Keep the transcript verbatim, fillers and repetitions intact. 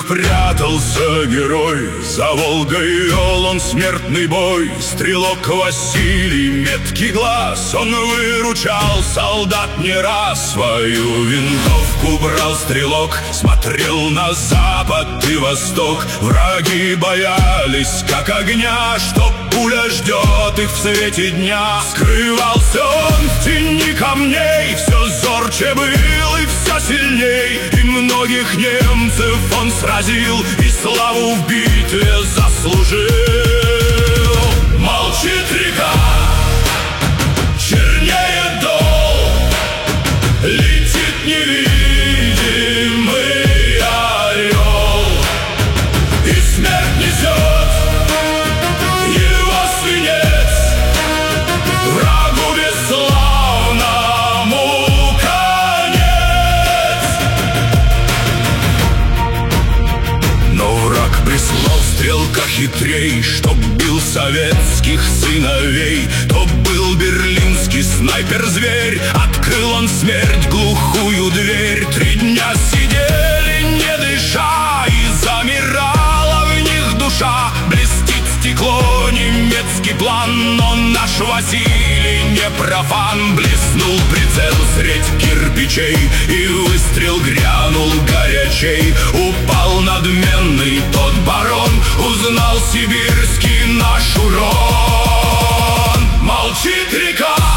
прятался герой, за Волгой вел он смертный бой. Стрелок Василий, меткий глаз, он выручал солдат не раз. Свою винтовку брал стрелок, смотрел на запад и восток. Враги боялись, как огня, что пуля ждет их в свете дня. Скрывался он в тени камней, все зорче был и все сильней. И многих немцев он сразил, и славу в битве заслужил. Молчит река, чернеет дол, летит невидимый орел, и смерть несет его свинец врагу бесславному конец. Но враг прислал стрелка хитрей, чтоб бил советских сыновей. То был берлинский снайпер-зверь, открыл он смерть глухую дверь. Три дня сидели, не дыша, и замирала в них душа. Блестит стекло, немецкий план, но наш Василий не профан. Блеснул прицел средь кирпичей, и выстрел грянул горячей. Упал надменный тот барон, узнал сибирский наш урон. Молчит река,